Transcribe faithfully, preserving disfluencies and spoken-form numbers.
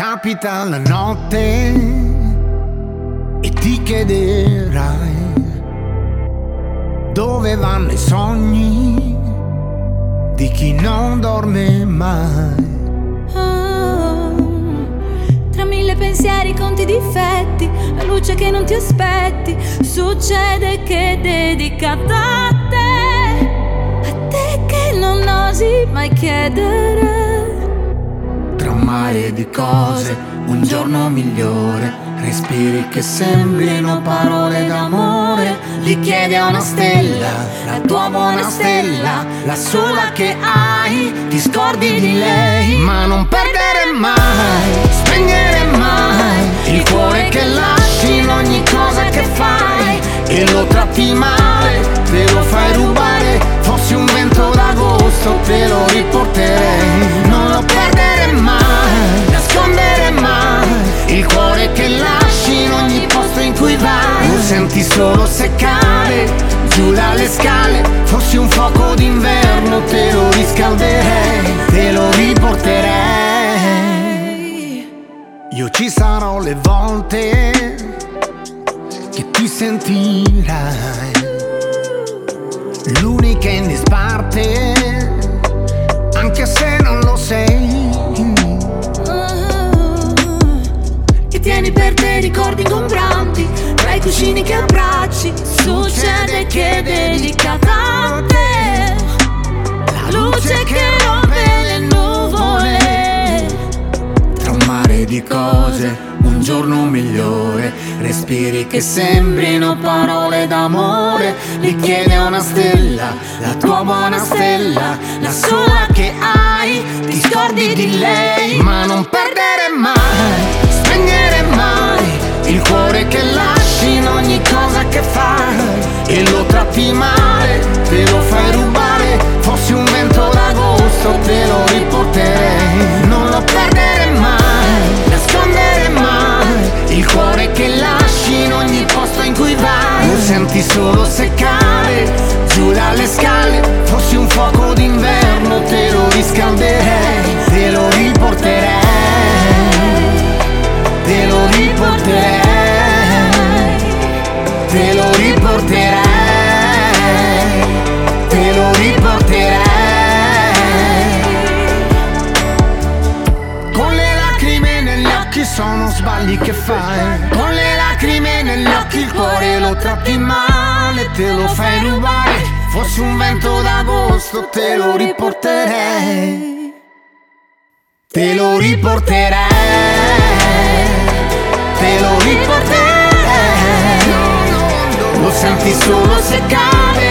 capita la notte e ti chiederai dove vanno i sogni di chi non dorme mai. Oh, tra mille pensieri, conti difetti, la luce che non ti aspetti, succede che dedicata a te, a te che non osi mai chiedere. Tra un mare di cose, un giorno migliore, respiri che sembrino parole d'amore. Li chiedi a una stella, la tua buona stella, la sola che hai, ti scordi di lei. Ma non perdere mai, spegnere mai il cuore che lasci in ogni cosa che fai. E lo tratti male, te lo fai rubare, fossi un vento d'agosto te lo riporterei. Non lo perdere mai, nascondere mai il cuore che lasci in ogni posto in cui vai. Lo senti solo se cade giù dalle scale, fossi un fuoco d'inverno te lo riscalderei, te lo riporterei. Io ci sarò le volte che ti sentirai l'unica in disparte, anche se non lo sei. E tieni per te ricordi ingombranti, tra i cuscini che abbracci, succede che dedicata a te, la luce che rompe le nuvole. Tra un mare di cose, un giorno migliore, respiri che sembrino parole d'amore. Li chiedi a una stella, la tua buona stella, la sola che hai, ti scordi di lei. Ma non perdere mai, spegnere mai il cuore che lasci in ogni cosa che fai. E lo tratti male, te lo fai rubare, fossi un vento d'agosto te lo riporterei. Non lo perdere mai, nascondere mai il cuore che lasci in ogni posto in cui vai. Lo senti solo se cade giù dalle scale, fossi un fuoco d'inverno te lo riscalderei, te lo riporterei, te lo riporterei, te lo riporterei, te lo riporterei. Con le lacrime negli occhi sono sbagli che fai, con le lacrime negli occhi il cuore lo tratti male, te lo fai rubare, fossi un vento d'agosto te lo riporterei, te lo riporterei, te lo riporterei. Lo senti solo se cade